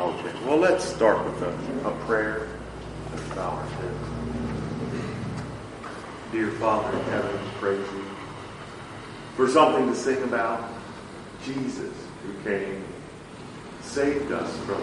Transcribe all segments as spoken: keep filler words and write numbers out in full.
Okay, well, let's start with a, a prayer. Let's bow our heads. Dear Father in heaven, praise you for something to sing about. Jesus, who came, saved us from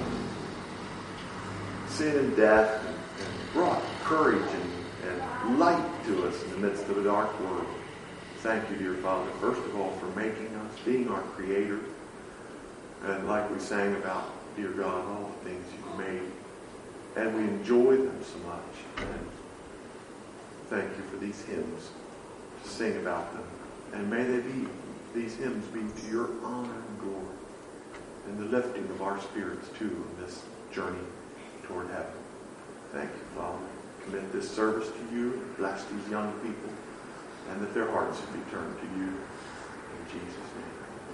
sin and death, and, and brought courage and, and light to us in the midst of a dark world. Thank you, dear Father, first of all, for making us, being our Creator. And like we sang about, dear God, all the things you've made. And we enjoy them so much. And thank you for these hymns to sing about them. And may they be, these hymns be to your honor and glory and the lifting of our spirits too in this journey toward heaven. Thank you, Father. Commit this service to you. Bless these young people and that their hearts would be turned to you. In Jesus' name.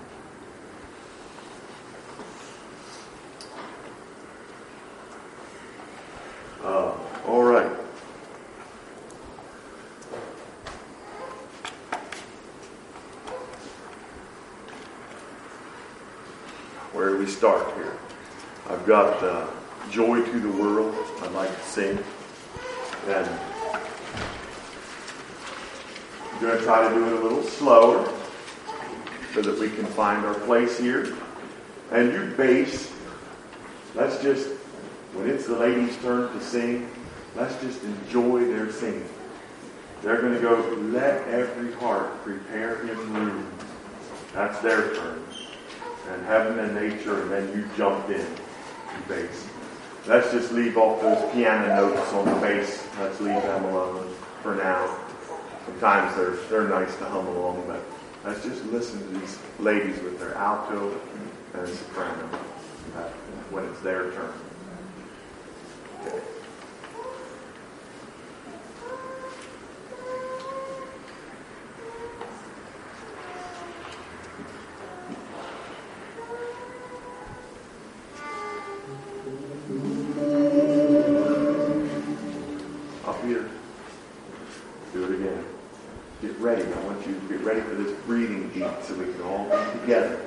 Uh, all right. Where do we start here? I've got uh, Joy to the World I'd like to sing. And I'm going to try to do it a little slower so that we can find our place here. And you bass, let's just, when it's the ladies' turn to sing, let's just enjoy their singing. They're going to go, let every heart prepare him room. That's their turn. And heaven and nature, and then you jump in, you bass. Let's just leave off those piano notes on the bass. Let's leave them alone for now. Sometimes they're, they're nice to hum along, but let's just listen to these ladies with their alto and soprano uh, when it's their turn. Okay. Up here. Do it again. Get ready. I want you to get ready for this breathing beat so we can all be together.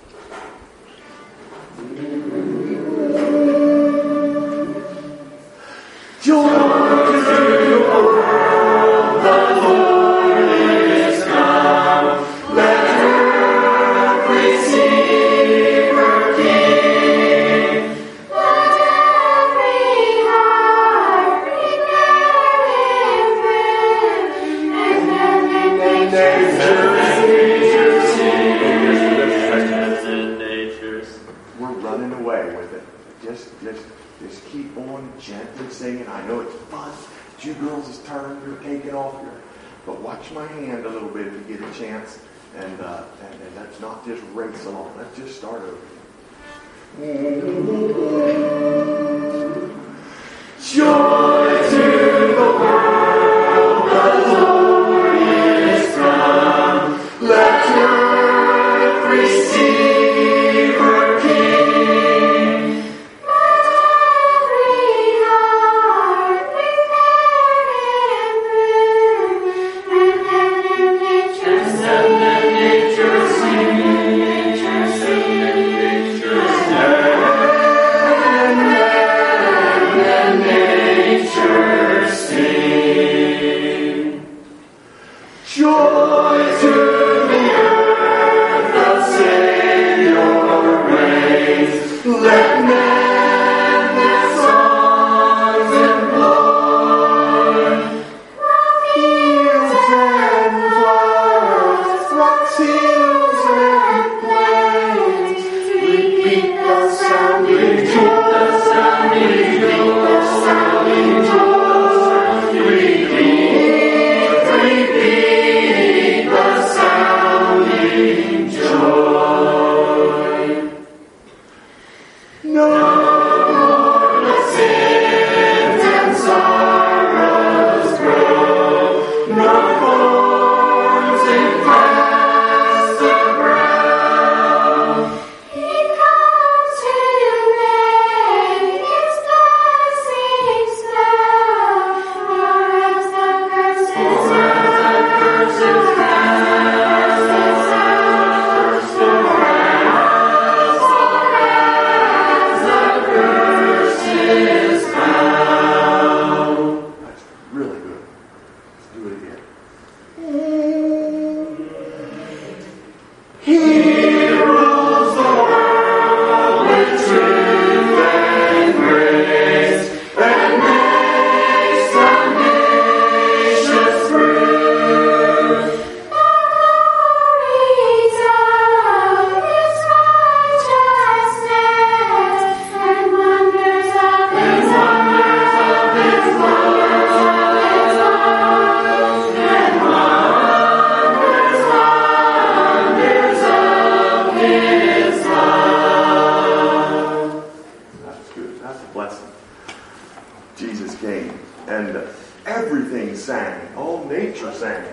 Joy to the world, the Lord is come. Let earth receive her King. Let every heart prepare him room, and heaven and nature sing. We're running away with it. Just, just. Just keep on gently singing. I know it's fun. It's you girls' turn. You're taking off your... But watch my hand a little bit if you get a chance. And, uh, and, and let's not just race along. Let's just start over. Joy to the world, the Lord is come. Let earth receive her King. That's a blessing. Jesus came, and everything sang. All nature sang.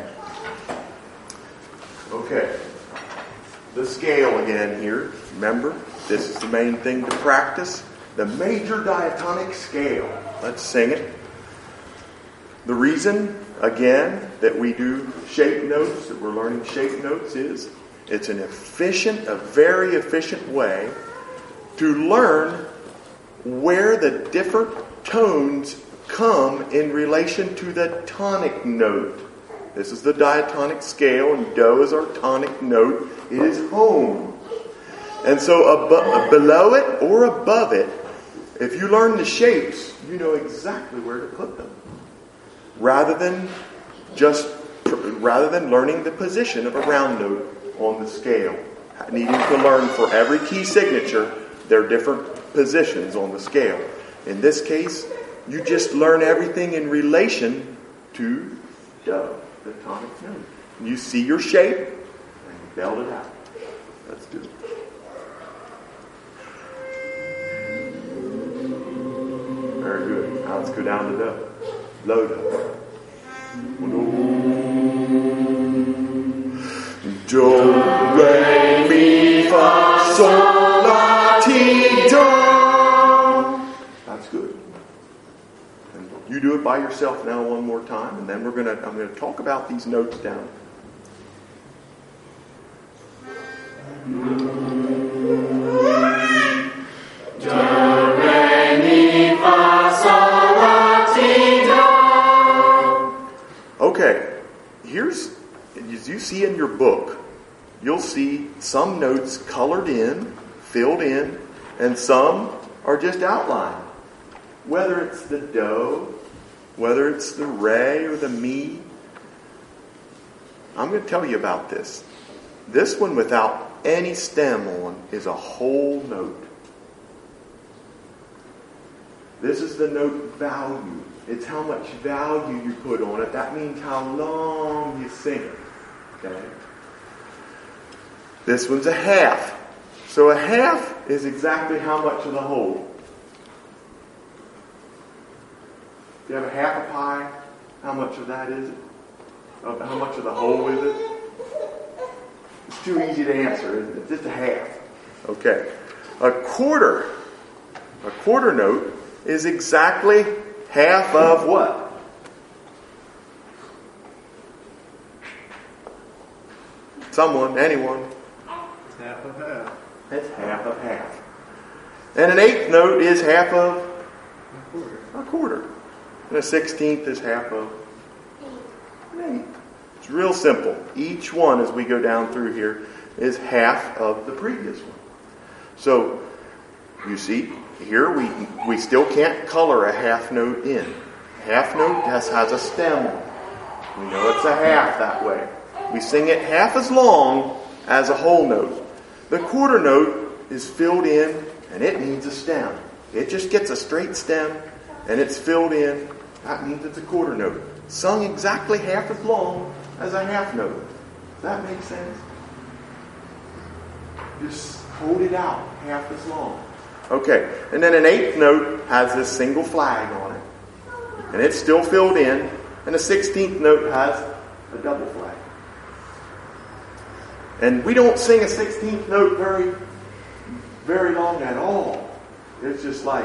Okay. The scale again here. Remember, this is the main thing to practice. The major diatonic scale. Let's sing it. The reason, again, that we do shape notes, that we're learning shape notes is it's an efficient, a very efficient way to learn where the different tones come in relation to the tonic note. This is the diatonic scale, and do is our tonic note. It is home. And so abo- below it or above it, if you learn the shapes, you know exactly where to put them. Rather than just, rather than learning the position of a round note on the scale. Needing to learn for every key signature their different positions on the scale. In this case, you just learn everything in relation to do, the tonic note. You see your shape, and you belt it out. Let's do it. Very good. Now let's go down to do. Low do. Do, re, mi, fa, sol, la, ti, do. That's good. And you do it by yourself now one more time, and then we're gonna. I'm gonna talk about these notes down. Okay, here's, as you see in your book, you'll see some notes colored in, filled in, and some are just outlined. Whether it's the do, whether it's the re or the mi. I'm going to tell you about this. This one without any stem on is a whole note. This is the note value. It's how much value you put on it. That means how long you sing it. Okay? This one's a half. So a half is exactly how much of the whole. If you have a half a pie, how much of that is it? How much of the whole is it? It's too easy to answer, isn't it? It's just a half. Okay. A quarter. A quarter note is exactly half of what? Someone, anyone. Half of half. It's half of half. And an eighth note is half of A quarter. a quarter. And a sixteenth is half of an eighth. It's real simple. Each one, as we go down through here, is half of the previous one. So, you see, here we we still can't color a half note in. Half note has, has a stem on it. We know it's a half that way. We sing it half as long as a whole note. The quarter note is filled in, and it needs a stem. It just gets a straight stem, and it's filled in. That means it's a quarter note. Sung exactly half as long as a half note. Does that make sense? Just hold it out half as long. Okay, and then an eighth note has this single flag on it. And it's still filled in. And the sixteenth note has a double flag. And we don't sing a sixteenth note very, very long at all. It's just like,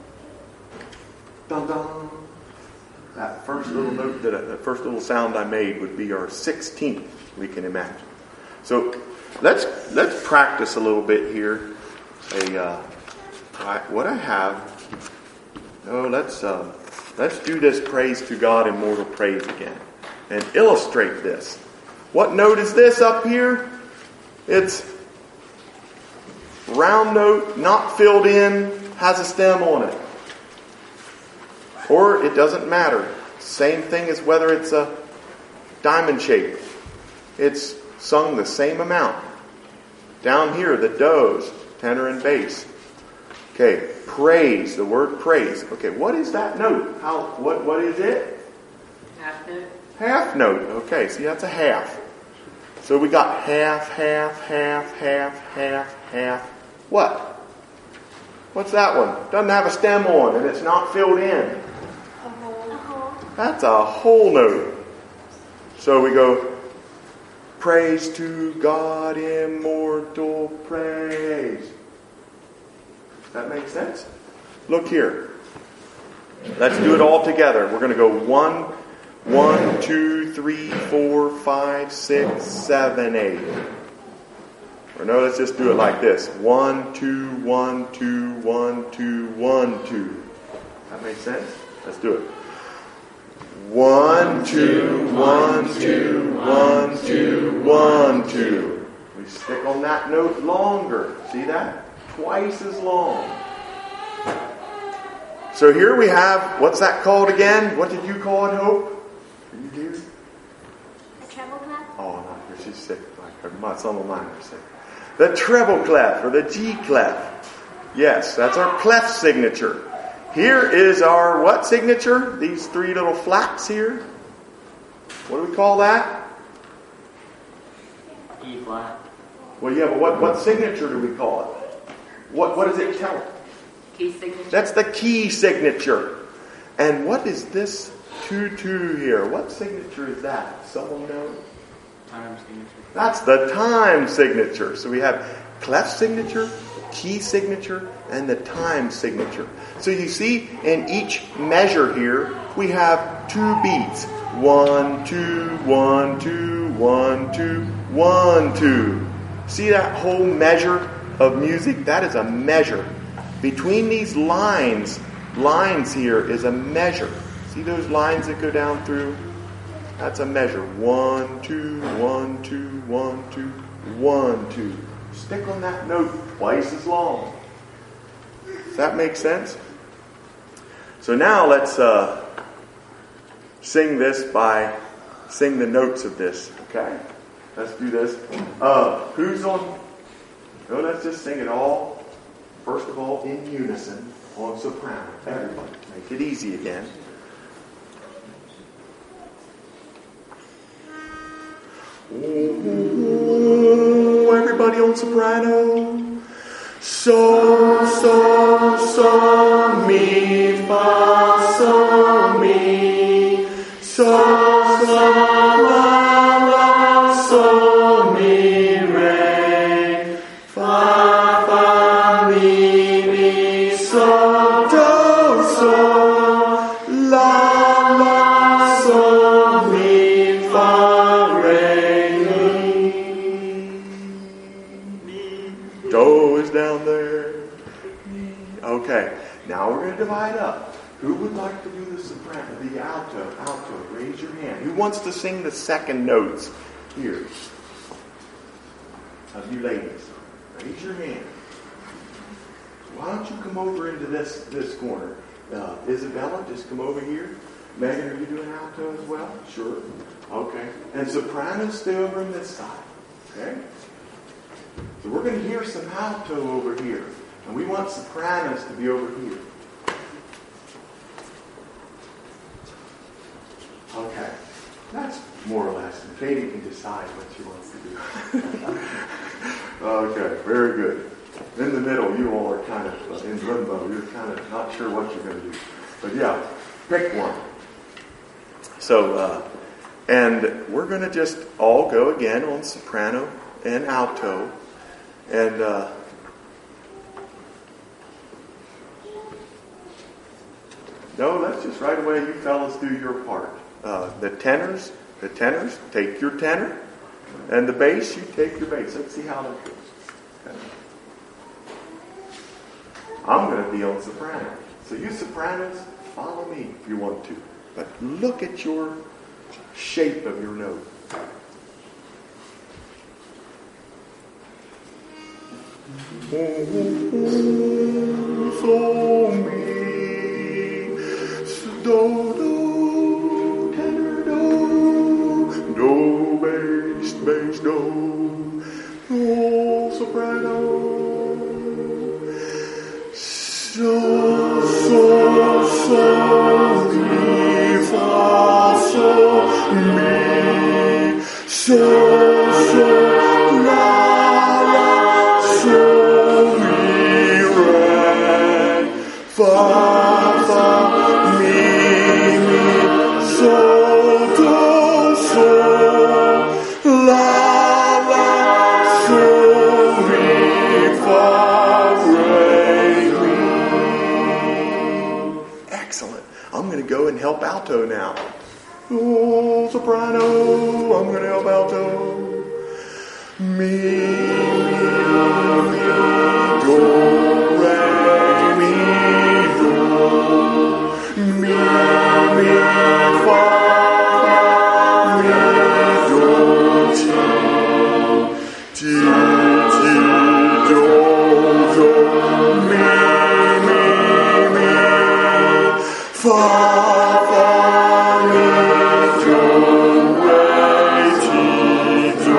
dun dun. That first little note, that the first little sound I made would be our sixteenth, we can imagine. So let's let's practice a little bit here. A uh, I, what I have. Oh, let's uh, let's do this praise to God, immortal praise again, and illustrate this. What note is this up here? It's round note, not filled in, has a stem on it. Or it doesn't matter. Same thing as whether it's a diamond shape. It's sung the same amount. Down here, the do's, tenor and bass. Okay, praise, the word praise. Okay, what is that note? How? What? What is it? Half note. Half note. Okay, see, that's a half. So we got half, half, half, half, half, half. What? What's that one? Doesn't have a stem on and it's not filled in. That's a whole note. So we go, praise to God, immortal praise. Does that make sense? Look here. Let's do it all together. We're going to go one, one, two, three, four, five, six, seven, eight. Or no, let's just do it like this. One, two, one, two, one, two, one, two. That makes sense? Let's do it. One, two, one, two, one, two, one, two. We stick on that note longer. See that? Twice as long. So here we have, what's that called again? What did you call it, Hope? Did you do? A treble clef? Oh, not here. She's sick. Like my some of mine are sick. The treble clef or the G clef. Yes, that's our clef signature. Here is our what signature? These three little flats here. What do we call that? E flat. Well, yeah, but what, what signature do we call it? What what does it tell us? Key signature. That's the key signature. And what is this two two here? What signature is that? Someone know? Time signature. That's the time signature. So we have clef signature, key signature, and the time signature. So you see, in each measure here, we have two beats. One, two, one, two, one, two, one, two. See that whole measure of music? That is a measure. Between these lines, lines here is a measure. See those lines that go down through? That's a measure. One, two, one, two, one, two, one, two. Stick on that note twice as long. Does that make sense? So now let's uh, sing this by, sing the notes of this. Okay? Let's do this. Uh, who's on? No, let's just sing it all. First of all, in unison on soprano. Everybody, make it easy again. Ooh, everybody on soprano. So, so, so, mi, fa, so, mi. So, so, la, la, so, mi, re. Fa, fa, mi, mi, so, do, so. La, la, so, mi, fa, re, mi. Do is down there. Okay, now we're going to divide up. Who would like to do the soprano, the alto, alto? Raise your hand. Who wants to sing the second notes? Here. Of you ladies. Raise your hand. Why don't you come over into this, this corner? Uh, Isabella, just come over here. Megan, are you doing alto as well? Sure. Okay. And soprano, stay over on this side. Okay? So we're going to hear some alto over here. And we want sopranos to be over here. Okay. That's more or less. And Katie can decide what she wants to do. Okay. Very good. In the middle, you all are kind of in limbo. You're kind of not sure what you're going to do. But yeah, pick one. So, uh, and we're going to just all go again on soprano and alto. And uh, no, let's just right away, you fellas do your part. Uh, the tenors, the tenors, take your tenor. And the bass, you take your bass. Let's see how that goes. Okay. I'm going to be on soprano. So you sopranos, follow me if you want to. But look at your shape of your note. So mi, do do, tenor do, do bass, bass do, do soprano. So, so, so, mi, fa, so, mi, so, so, la, la, so, mi, re. fa, fa, mi, mi, sol, do, sol, la, la, sol, mi, fa, re, mi. Excellent. I'm going to go and help alto now. Oh, soprano, I'm going to help alto. Mi, mi, mi, do, re, mi, do. Mi, mi, fa, mi, do, ti. Ti, ti, do, do. Mi, mi, mi. Fa, fa, mi, do, re, ti, do.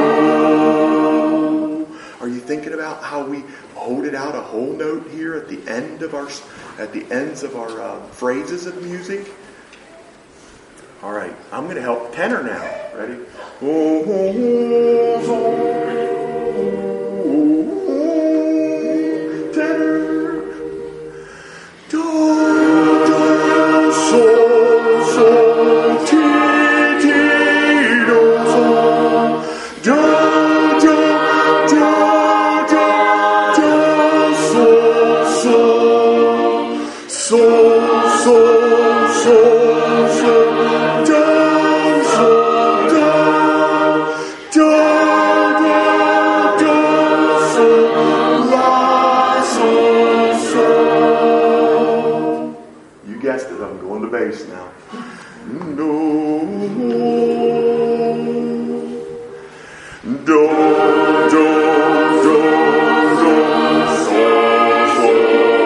Are you thinking about how we hold it out a whole note here at the end of our, at the ends of our uh, phrases of music? All right, I'm going to help tenor now. Ready? Tenor. Do, do, sol, sol, ti, ti, do, sol. Do, do, do, do, do, sol, sol. Sol, sol, sol, sol. Do, sol, do. Do, do, do, sol. La, sol, sol. You guessed it, I'm going to bass now. Do, do, do, do, do, sol, sol,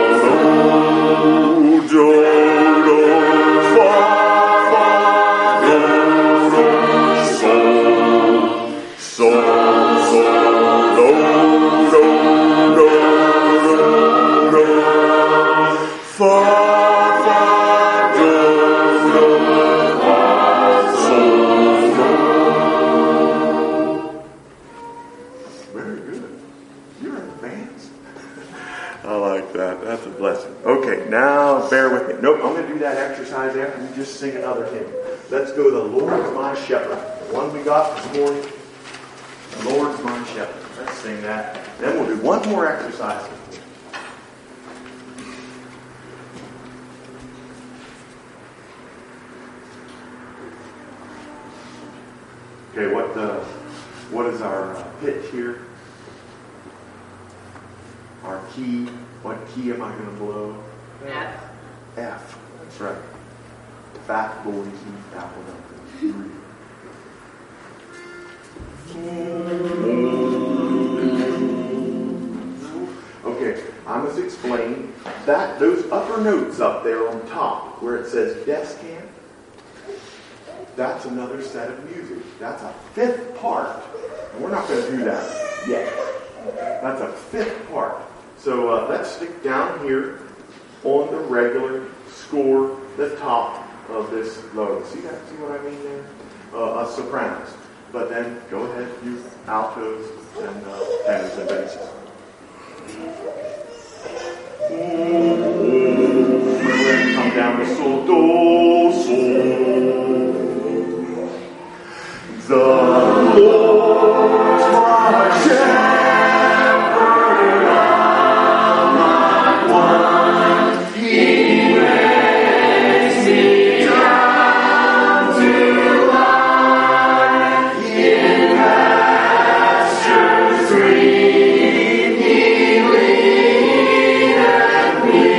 do, do, do, fa, fa, do, do, sol, sol, sol, do, do, do, do, do, fa, fa, do, do, fa, sol, do. Very good. You're in advance. I like that. That's a blessing. Okay, now bear with me. Nope, I'm going to do that exercise after we just sing another hymn. Let's go, The Lord's My Shepherd. The one we got this morning. The Lord's My Shepherd. Let's sing that. Then we'll do one more exercise. Okay, what the, what is our uh, pitch here? Our key. What key am I going to blow? F. F. That's right. Fat boys eat apple dumpling. Okay, I must explain that those upper notes up there on top where it says descant, that's another set of music. That's a fifth part. And we're not going to do that yet. That's a fifth part. So uh, let's stick down here on the regular score, the top of this low. See that? See what I mean there? Uh, us sopranos. But then go ahead, use altos and uh, tenors and basses. We're going to come down to sol, do, sol. The Lord's my shepherd, I'll not want. He makes me down to lie in pastures green. He leadeth me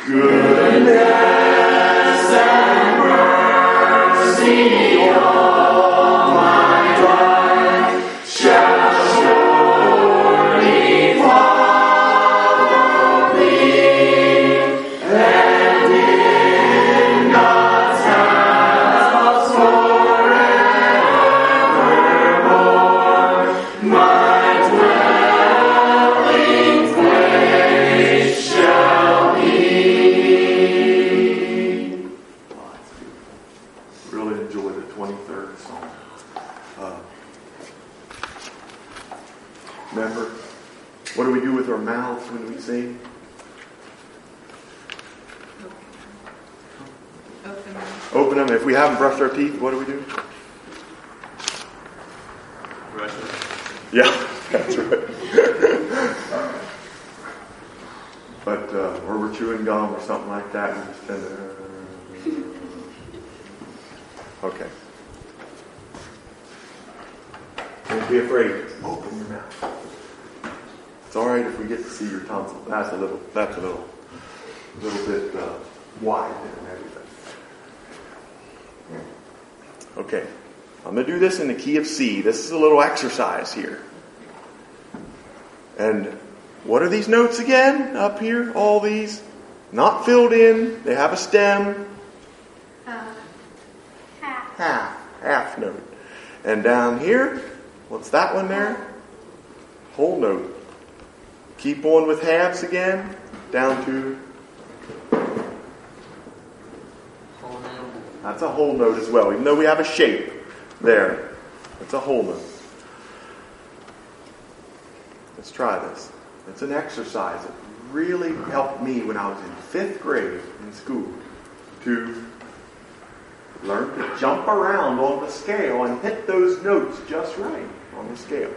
Goodness and mercy all my life shall surely follow me, and in God's house forevermore, my dwelling place shall be. Oh, that's beautiful. Really enjoy the twenty-third song. Uh, remember, what do we do with our mouths when we sing? Open them. Open them. If we haven't brushed our teeth, what do we do? Brush it. Yeah, that's right. But, uh, or we're chewing gum or something like that, and just tend to... Okay. Don't be afraid. Open your mouth. It's all right if we get to see your tonsil. That's a little, that's a little, little bit uh, wide and everything. Okay. I'm going to do this in the key of C. This is a little exercise here. And what are these notes again up here? All these? Not filled in. They have a stem. Uh, half. Half. Half note. And down here, what's that one there? Whole note. Keep on with halves again. Down to... Whole note. That's a whole note as well, even though we have a shape there. It's a whole note. Let's try this. It's an exercise that really helped me when I was in fifth grade in school to learn to jump around on the scale and hit those notes just right on the scale.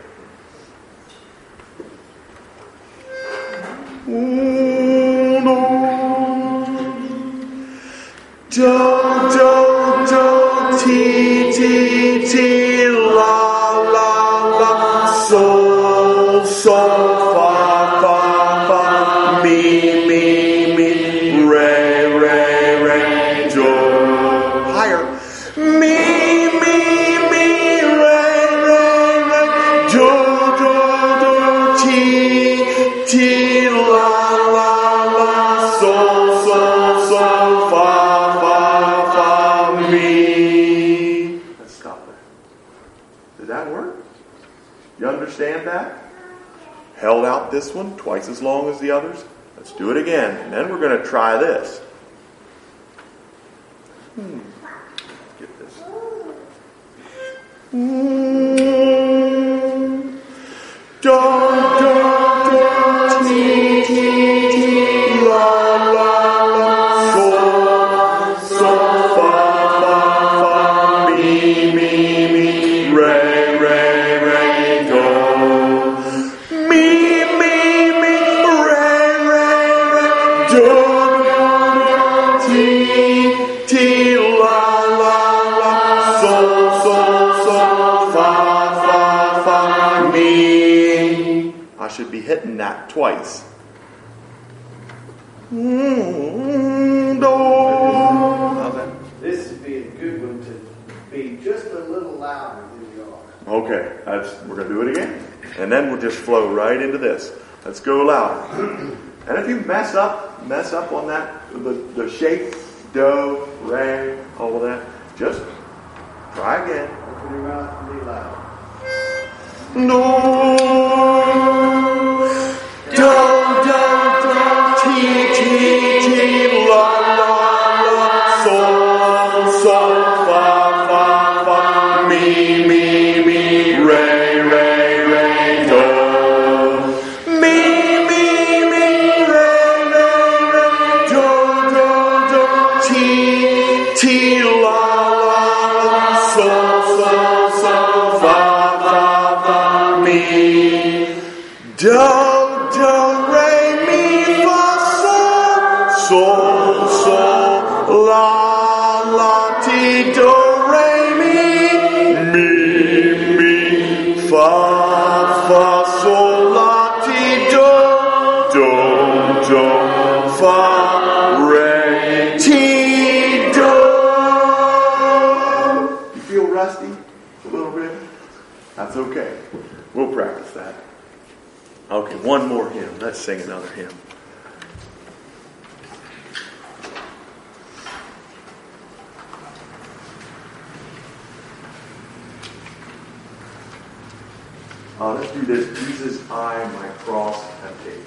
Do, do, do, ti, ti, ti, la, la, la, sol, sol, fa, fa, fa, mi, mi, mi, re, re, re, do. Higher. Mi, mi, mi, re, re, re, do, do, do, ti, ti, la, la, la, sol, sol, sol, fa. Let's stop there. Did that work? You understand that? Held out this one twice as long as the others. Let's do it again. And then we're going to try this. Hmm. Get this. Mm. Don't, don't, don't, ti, ti, ti, la, la, la, sol, sol, fa, fa, fa, mi, mi, mi, re, re, re, do. Mi, mi, mi, re, re, re, do, ti, ti, la, la, la, sol, sol, sol, fa, fa, fa, mi. I should be hitting that twice. Mm, do. How's that? This would be a good one to be just a little louder than you are. Okay, that's, we're going to do it again. And then we'll just flow right into this. Let's go louder. And if you mess up, mess up on that, the, the shape, do, re, all of that, just try again. Open your mouth and be loud. No, do, do, do, ti, ti, ti, la, la, la, sol, sol, fa, fa, fa, mi, mi, mi, re, re, re, do. Mi, mi, mi, re, re, re, do, do, do, ti, ti, la, la, la, sol, sol, sol, fa, fa, fa, mi. Do, do, re, mi, fa, sol, sol, sol, la, la, ti, do, re, mi, mi, mi, fa, fa, sol, la, ti, do, do, do, fa, okay. We'll practice that. Okay, one more hymn. Let's sing another hymn. Uh, let's do this. Jesus, I my cross have taken.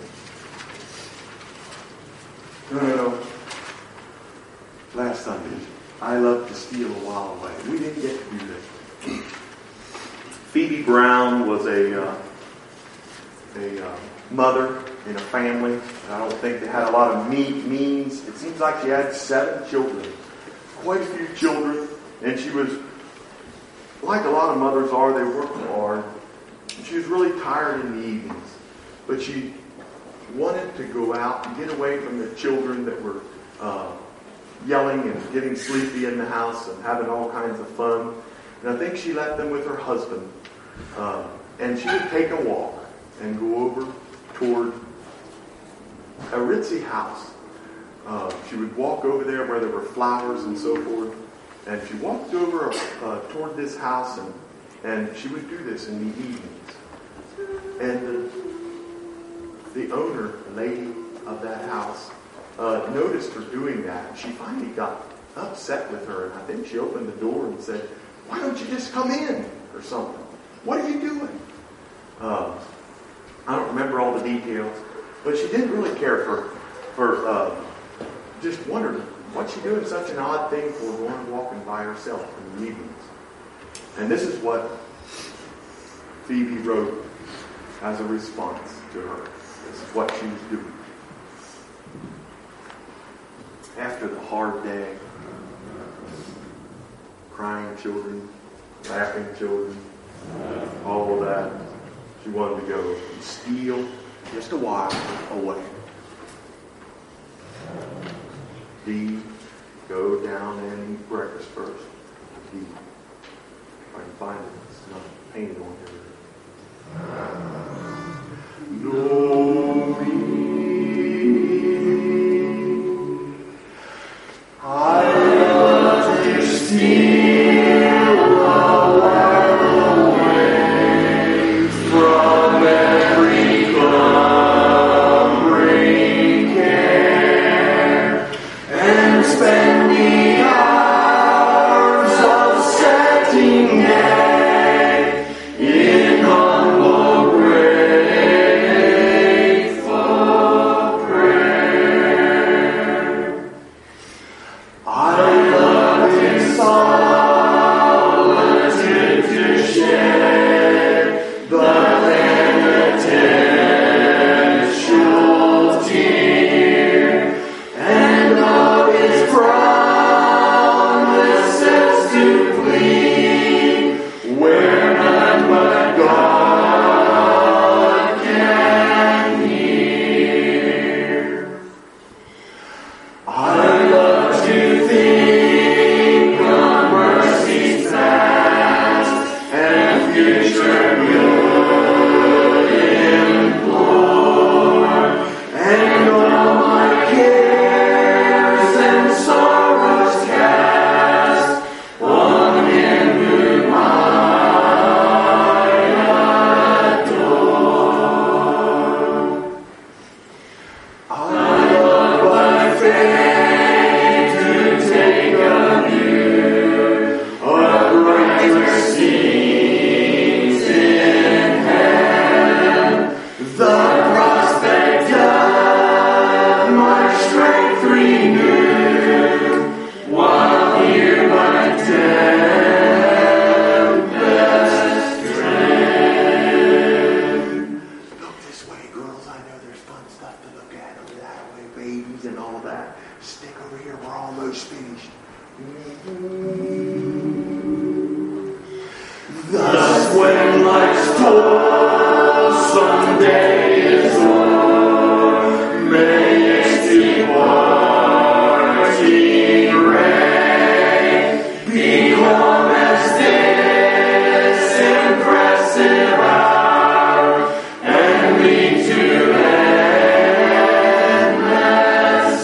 No, no, no. Last Sunday, I love to steal a while away. We didn't get to do this. Phoebe Brown was a uh, a uh, mother in a family. I don't think they had a lot of meat means. It seems like she had seven children, quite a few children, and she was like a lot of mothers are. They worked hard. She was really tired in the evenings, but she wanted to go out and get away from the children that were uh, yelling and getting sleepy in the house and having all kinds of fun. And I think she left them with her husband. Uh, and she would take a walk and go over toward a ritzy house. Uh, she would walk over there where there were flowers and so forth. And she walked over uh, toward this house, and, and she would do this in the evenings. And the, the owner, the lady of that house, uh, noticed her doing that. She finally got upset with her, and I think she opened the door and said, "Why don't you just come in?" or something. "What are you doing?" Uh, I don't remember all the details, but she didn't really care for, for uh, just wondered, what's she doing such an odd thing for going walking by herself in the evenings? And this is what Phoebe wrote as a response to her. This is what she was doing. After the hard day, crying children, laughing children, all of that, she wanted to go and steal just a while away. D, go down and eat breakfast first. D, if I can find it, it's not painted on here. No, I love to steal a while away from every cumbering care and spend the hours of setting day in humble grateful prayer. I love in solitude to share the penitential tear and of his promises to plead where none but God can hear. I love to think of mercies past and future good implore, and all my cares and sorrows cast on Him whom I adore. I love by faith to take a view of brighter scenes in heaven, the prospect of my strength renewed, while here my tempest dread. Look this way, girls. I know there's fun stuff to look at over that way, babies and all that. Stick over here. We're almost finished. Thus, when life's toil someday is o'er, may its departing ray be calm as this impressive hour, and lead to endless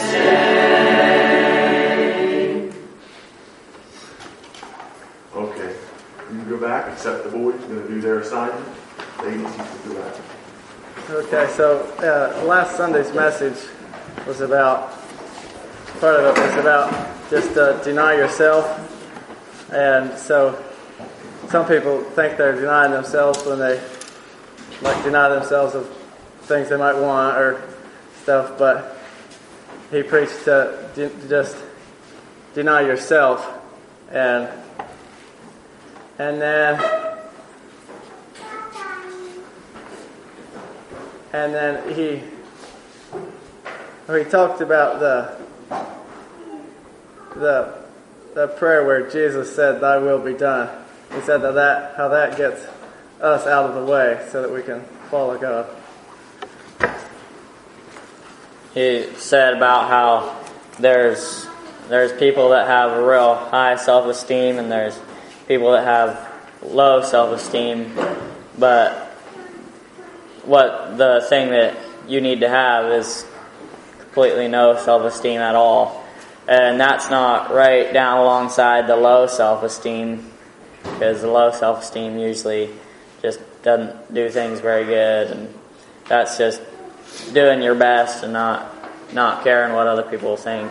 day. Okay, you can go back, except the boys. going to do their assignment. Ladies, you can do that. Okay, so uh, last Sunday's message was about, part of it was about just uh, deny yourself. And so some people think they're denying themselves when they like deny themselves of things they might want or stuff, but he preached to, de- to just deny yourself. And and then and then he he talked about the the the prayer where Jesus said, "Thy will be done." He said that, that how that gets us out of the way so that we can follow God. He said about how there's there's people that have a real high self-esteem and there's people that have low self-esteem, but what the thing that you need to have is completely no self-esteem at all. And that's not right down alongside the low self-esteem, because the low self-esteem usually just doesn't do things very good, and that's just doing your best and not not caring what other people think.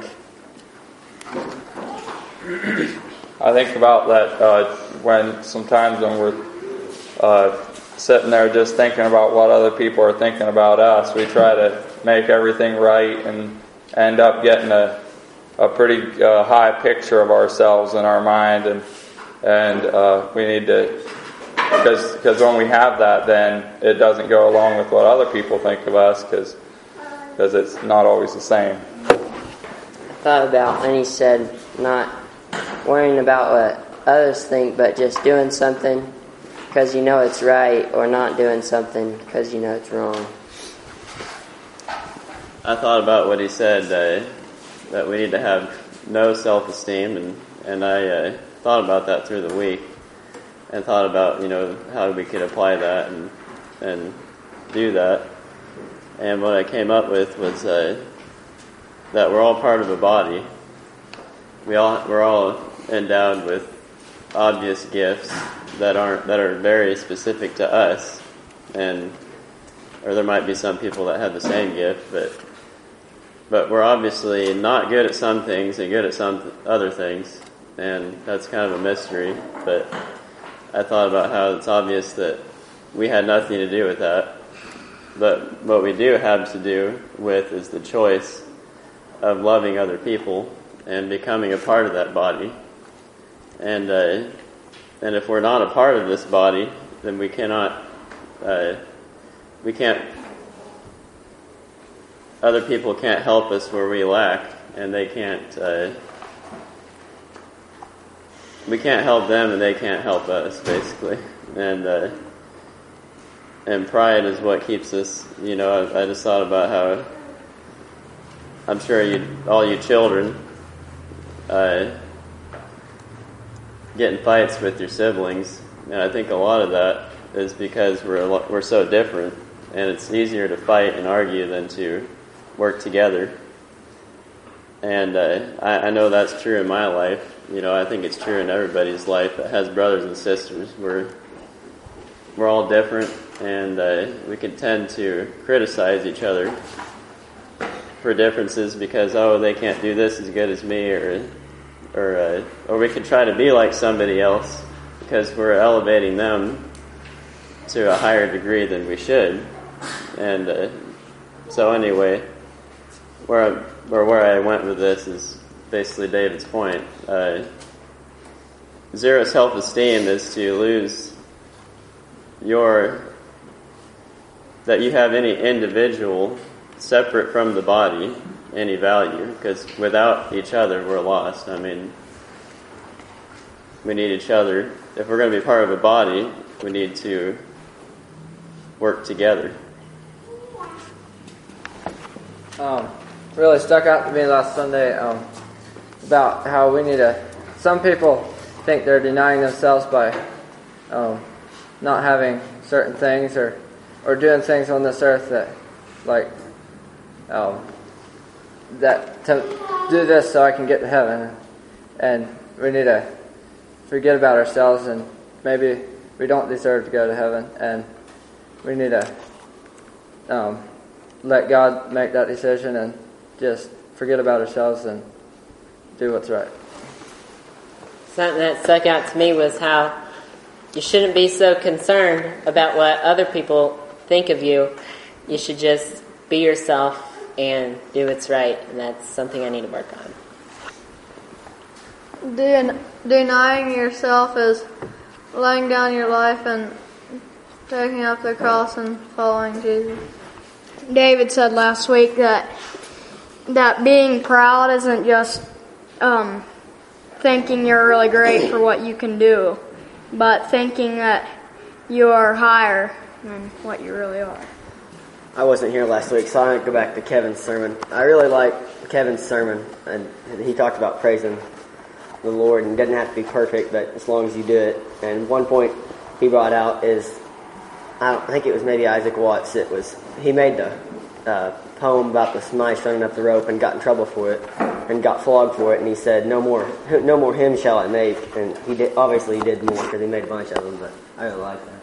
I think about that uh, when sometimes when we're uh, sitting there just thinking about what other people are thinking about us, we try to make everything right and end up getting a a pretty uh, high picture of ourselves in our mind, and and uh, we need to, because because when we have that, then it doesn't go along with what other people think of us, because because it's not always the same. I thought about when he said not worrying about what others think, but just doing something because you know it's right, or not doing something because you know it's wrong. I thought about what he said, uh, that we need to have no self-esteem, and, and I uh, thought about that through the week, and thought about, you know, how we could apply that and and do that. And what I came up with was uh, that we're all part of a body. We all we're all endowed with obvious gifts that aren't that are very specific to us, and or there might be some people that have the same gift, but but we're obviously not good at some things and good at some other things, and that's kind of a mystery. But I thought about how it's obvious that we had nothing to do with that. But what we do have to do with is the choice of loving other people and becoming a part of that body. And uh, and if we're not a part of this body, then we cannot, uh, we can't, other people can't help us where we lack, and they can't, uh, we can't help them and they can't help us, basically. And uh, and pride is what keeps us, you know, I, I just thought about how, I'm sure you, all you children, uh, get in fights with your siblings, and I think a lot of that is because we're we're so different, and it's easier to fight and argue than to work together. And uh, I, I know that's true in my life. You know, I think it's true in everybody's life that has brothers and sisters. We're we're all different, and uh, we can tend to criticize each other for differences because, oh, they can't do this as good as me, or or uh, or we could try to be like somebody else because we're elevating them to a higher degree than we should. And uh, so anyway, where I, or where I went with this is basically David's point. Uh, zero self-esteem is to lose your, that you have any individual separate from the body, any value, because without each other we're lost. I mean, we need each other. If we're going to be part of a body, we need to work together. Um, really stuck out to me last Sunday um, about how we need to, some people think they're denying themselves by um, not having certain things or, or doing things on this earth that, like, um, that to do this so I can get to heaven. And we need to forget about ourselves and maybe we don't deserve to go to heaven, and we need to um, let God make that decision and just forget about ourselves and do what's right. Something that stuck out to me was how you shouldn't be so concerned about what other people think of you. You should just be yourself and do what's right, and that's something I need to work on. Den- denying yourself is laying down your life and taking up the cross and following Jesus. David said last week that that being proud isn't just um, thinking you're really great for what you can do, but thinking that you are higher than what you really are. I wasn't here last week, so I'm going to go back to Kevin's sermon. I really like Kevin's sermon, and he talked about praising the Lord, and it doesn't have to be perfect, but as long as you do it. And one point he brought out is, I don't I think it was maybe Isaac Watts. It was he made the uh, poem about the mice running up the rope and got in trouble for it, and got flogged for it. And he said, "No more, no more hymns shall I make." And he did. Obviously, he did more because he made a bunch of them. But I really like that.